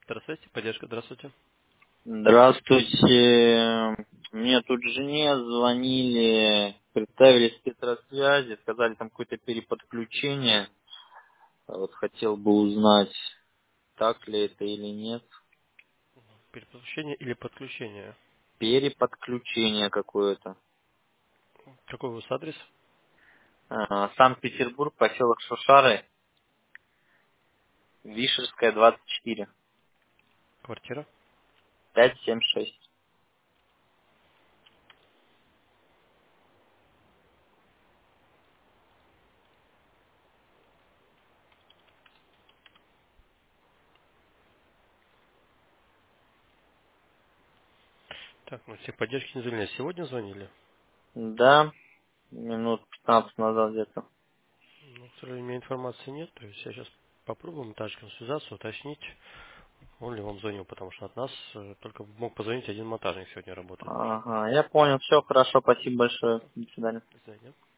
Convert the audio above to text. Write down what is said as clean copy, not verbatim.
Здравствуйте, поддержка, здравствуйте. Здравствуйте. Мне тут жене звонили, представили спецсвязи, сказали там какое-то переподключение. Вот хотел бы узнать, так ли это или нет. Переподключение или подключение? Переподключение какое-то. Какой у вас адрес? Санкт-Петербург, поселок Шушары, Вишерская, 24, Квартира? 576. Так, ну все поддержки не звонили. Сегодня звонили? Да, минут 15 назад где-то. Ну, к сожалению, у меня информации нет. То есть я сейчас попробую монтажником связаться, уточнить, он ли вам звонил, потому что от нас только мог позвонить один монтажник сегодня работает. Ага, я понял, все хорошо, спасибо большое. До свидания. До свидания.